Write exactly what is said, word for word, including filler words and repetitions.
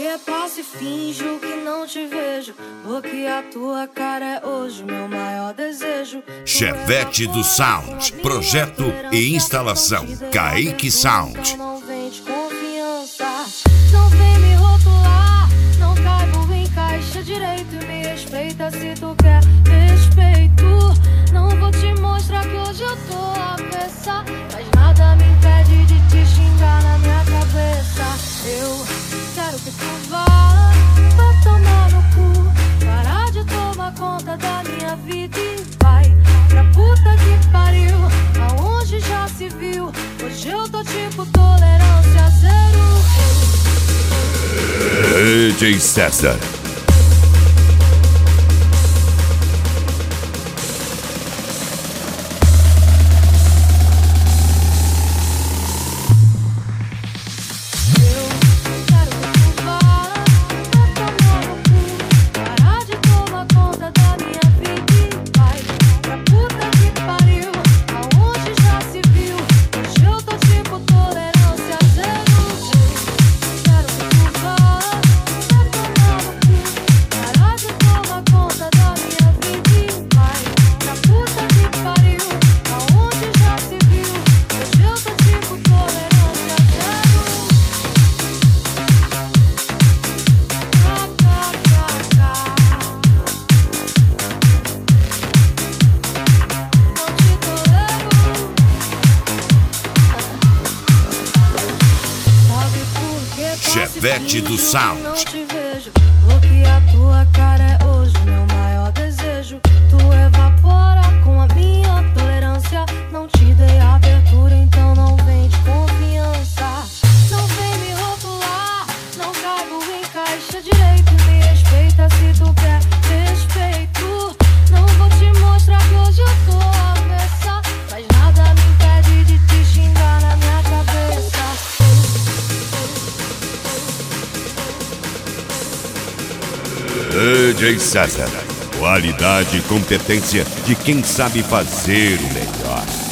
repasso e finjo que não te vejo, porque a tua cara é hoje o meu maior desejo. Chevette do Sound, projeto e instalação, Kaique Sound. Não vem de confiança, não vem me rotular, não caibo em caixa direito e me respeita se tu quer respeito. Não vou te mostrar que hoje eu tô avessa, mas nada me impede de te xingar na minha cabeça. Eu quero que tu vá, vá tomar no cu, parar de tomar conta da minha vida e vai pra puta que pariu, aonde já se viu. Hoje eu tô tipo tolerância zero. D J César. Chevette do Sound. Não te vejo, porque a tua cara é hoje meu maior desejo. Tu evapora com a minha tolerância, não te dei abertura, então não vem de confiança. Não vem me rotular, não caibo em caixa direito, me respeita se tu quer respeito. Não vou te mostrar que hoje eu tô avessa, mas nada me impede de te xingar na minha cabeça. D J César, qualidade e competência de quem sabe fazer o melhor.